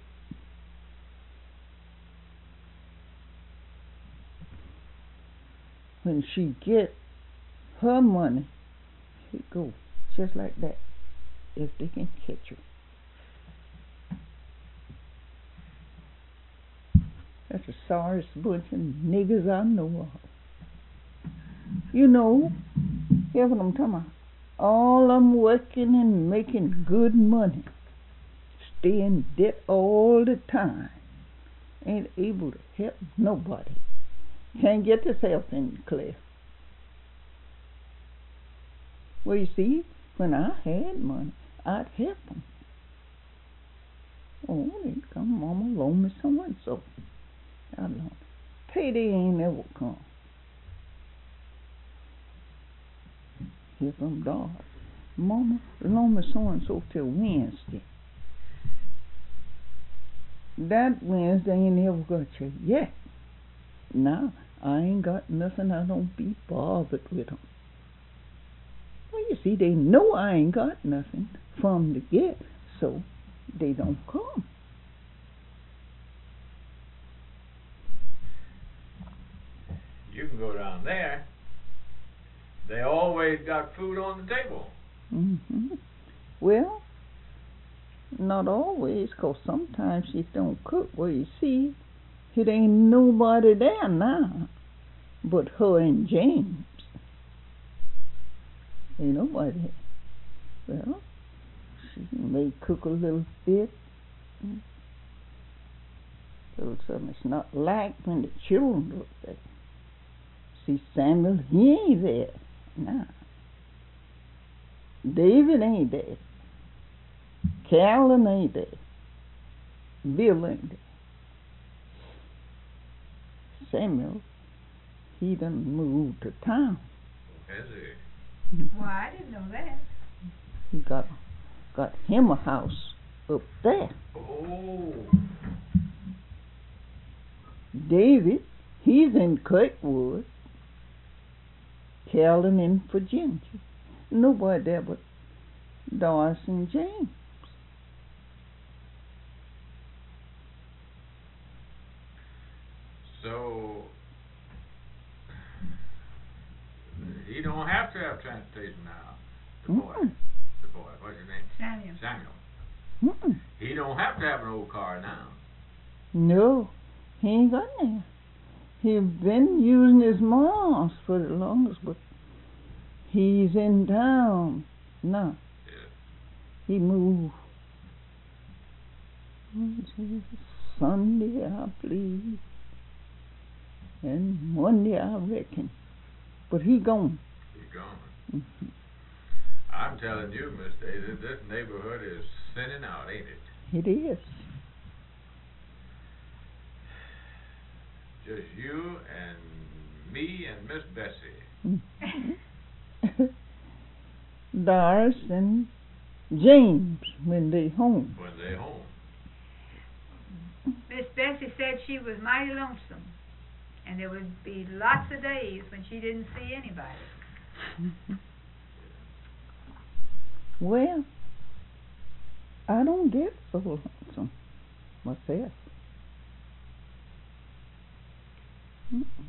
When she get her money, she go just like that, if they can catch her. That's That's the sorriest bunch of niggers I know of. You know, hear what I'm talking about? All of them working and making good money. Stay in debt all the time. Ain't able to help nobody. Can't get yourself in class. Well, you see, when I had money, I'd help them. Oh, they'd come, Mama, loan me so-and-so. I don't. Payday ain't never come. Here come Dad. Mama, loan me so-and-so till Wednesday. That Wednesday ain't never got you yet. Now, I ain't got nothing. I don't be bothered with them. Well, you see, they know I ain't got nothing from the get, so they don't come. You can go down there. They always got food on the table. Mm-hmm. Well, not always, 'cause sometimes she don't cook. Well, you see, it ain't nobody there now but her and James. Ain't nobody. Well, she may cook a little bit. So something it's not like when the children look there. See, Samuel, he ain't there now. David ain't there. Carolyn ain't there. Bill ain't there. Samuel, he done moved to town. Has he? Well, I didn't know that. He got got him a house up there. Oh. David, he's in Kirkwood. Carolyn in Virginia. Nobody there but Doris and James. So he don't have to have transportation now. The boy. Mm-mm. The boy. What's his name? Samuel. Samuel. Mm-mm. He don't have to have an old car now. No, he ain't got there. He's been using his mom's for the longest, but he's in town now. Yeah. He moved Sunday, I believe, and Monday, I reckon. But he gone. He's gone. Mm-hmm. I'm telling you, Miss Daisy, this neighborhood is thinning out, ain't it? It is. Just you and me and Miss Bessie. Mm-hmm. Doris and James when they home. When they home. Miss Bessie said she was mighty lonesome, and there would be lots of days when she didn't see anybody. Mm-hmm. Well, I don't get so lonesome myself. Mm-mm.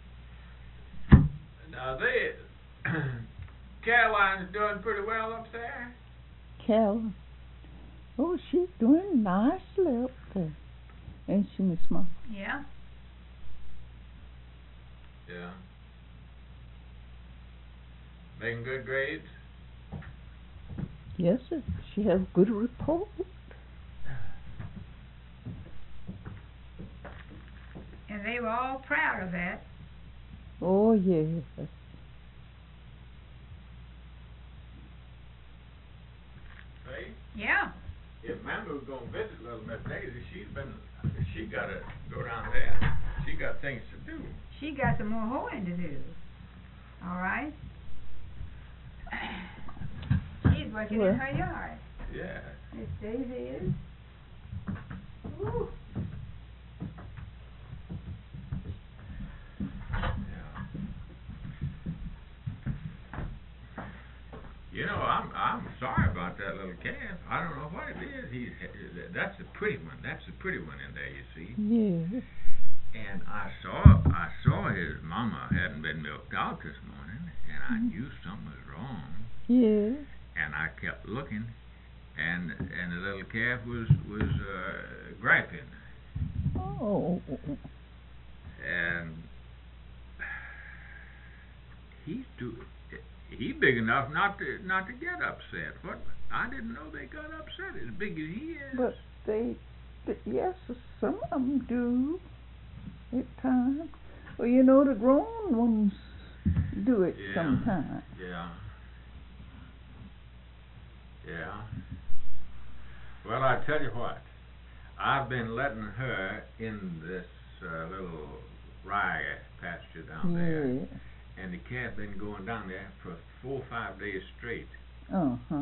Now they, Caroline's doing pretty well up there. Carolyn, oh, she's doing nicely up there, ain't she, Miss Mom? Yeah. Yeah. Making good grades. Yes, sir. She has good report. And they were all proud of that. Oh, yes. Hey, Yeah. if Mammy was gonna visit little Miss Daisy, she's been, she gotta go down there. She got things to do. She got some more hoeing to do. All right? She's working Well. in her yard. Yeah. Miss Daisy is. Ooh. Yeah. You know, I'm I'm sorry about that little calf. I don't know what it is. He's that's a pretty one. That's a pretty one in there, you see. Yes. And I saw I saw his mama hadn't been milked out this morning, and I Mm. knew something was wrong. Yes. And I kept looking, and and the little calf was was uh, griping. Oh. and he's too, he big enough not to not to get upset. What? I didn't know they got upset as big as he is. But they, but yes, some of them do at times. Well, you know, the grown ones do it Yeah. sometimes. Yeah. Yeah. Well, I tell you what, I've been letting her in this uh, little rye pasture down there, Yeah. and the cat been going down there for four or five days straight. Uh huh.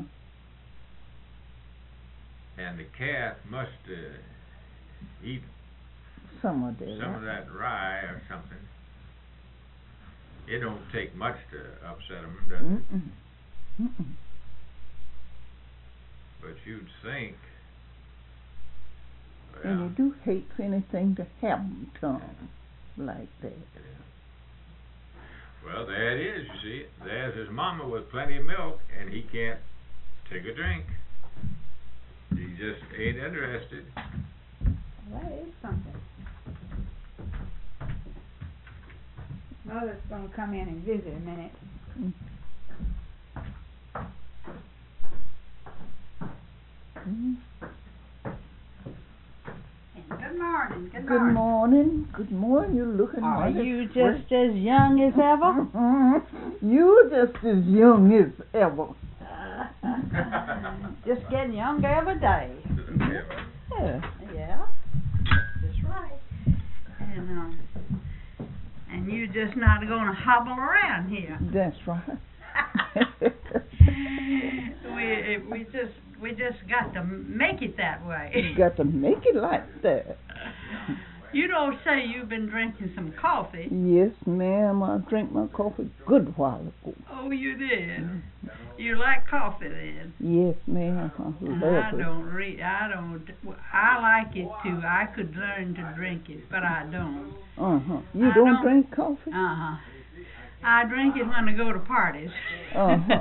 And the calf must uh, eat Some of that. some of that rye or something. It don't take much to upset them, does it? Mm-mm. Mm-mm. But you'd think. And Well, you do hate for anything to happen to them like that. yeah. Well, there it is, you see. There's his mama with plenty of milk, and he can't take a drink. He just ain't interested. That is something. Mother's gonna come in and visit a minute. Mm. Mm. Good morning, good Good morning. morning. Good morning. You're looking Are mighty you fresh. just as young as ever? Mhm. You're just as young as ever. Just getting younger every day. Yeah. Yeah, that's right. And um, and you just not gonna hobble around here. That's right. we we just we just got to make it that way. You got to make it like that. You don't say you've been drinking some coffee. Yes, ma'am. I drank my coffee a good while ago. Oh, you did. You like coffee then? Yes, ma'am. I love I it. don't re- I don't. I like it too. I could learn to drink it, but I don't. Uh huh. You I don't, don't- drink coffee? Uh huh. I drink it when I go to parties. Uh huh.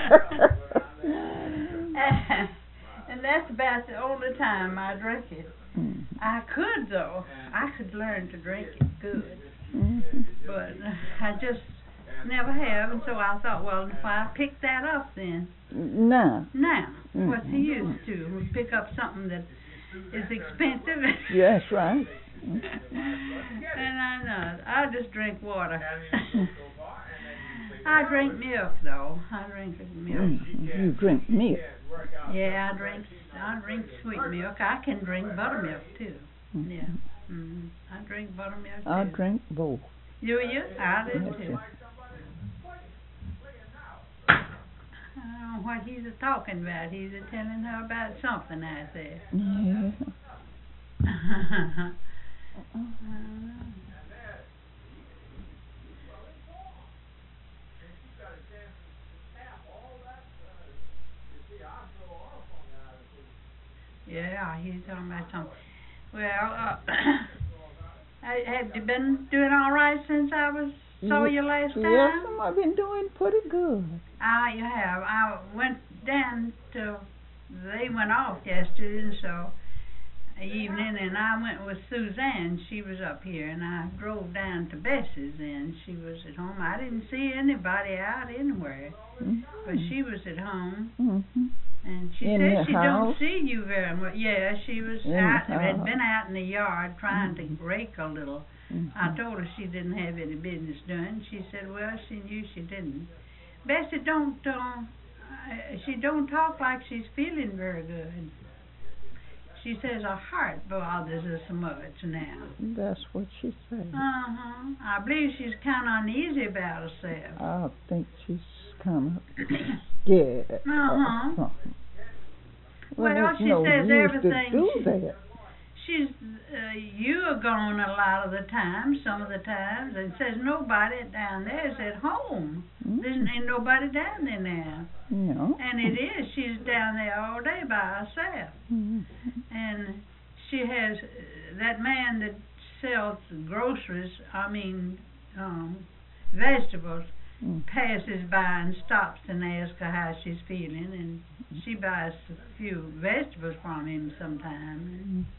And that's about the only time I drink it. Mhm. I could though. I could learn to drink it good, Mhm. but I just never have. And so I thought, well, if I pick that up, then Now. now, what's the Mhm. use to pick up something that is expensive? Yeah, that's right. And I know. I just drink water. I drink milk though. I drink milk. Mhm. You drink milk. Yeah, I drink. I drink sweet milk. I can drink buttermilk too. Mhm. Yeah. Mm, I drink buttermilk too. I drink both. Do you? I do Yes, too. sir. I don't know what he's a talking about. He's a telling her about something out there. Yeah. Yeah, he's talking about something. Well, uh, I- have you been doing all right since I was saw you last time? Yes, ma'am, I've been doing pretty good. Ah, you have. I went down to, they went off yesterday, and so evening, and I went with Suzanne. She was up here, and I drove down to Bessie's, and she was at home. I didn't see anybody out anywhere, Mhm. but she was at home, Mhm. and she In said the she house? don't see you very much. Yeah, she was In the out, had house? been out in the yard trying Mhm. to rake a little. Mhm. I told her she didn't have any business doing. She said, well, she knew she didn't. Bessie don't, uh, uh, she don't talk like she's feeling very good. She says her heart bothers her so much now. That's what she said. Uh-huh. I believe she's kind of uneasy about herself. I think she's kind of scared. or Uh-huh. something. Well, there's she no says use everything to do she- that. She's, uh, you are gone a lot of the time, some of the times, and says nobody down there is at home. There Mhm. ain't nobody down there now. No. And it is, she's down there all day by herself. Mhm. And she has, uh, that man that sells groceries, I mean, um, vegetables, Mm. passes by and stops and asks her how she's feeling, and she buys a few vegetables from him sometime. Mhm.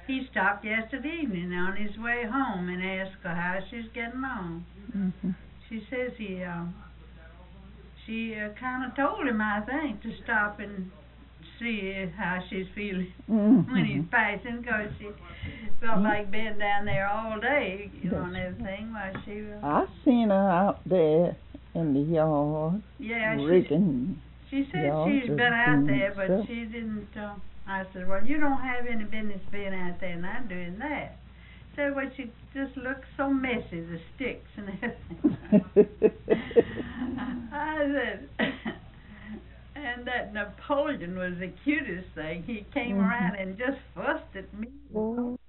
he stopped yesterday evening on his way home and asked her how she's getting on. Mhm. She says he, um, she uh, kind of told him, I think, to stop and see how she's feeling Mhm. when he's passing, because she felt like being down there all day, you know, and everything while she was. I seen her out there in the yard, Yeah, she, rigging. she said yards she'd or been out doing there, but stuff. she didn't. Uh, I said, well, you don't have any business being out there, not doing that. Said, well, she just looks so messy, the sticks and everything. I said, and that Napoleon was the cutest thing. He came Mhm. around and just fussed at me. Oh.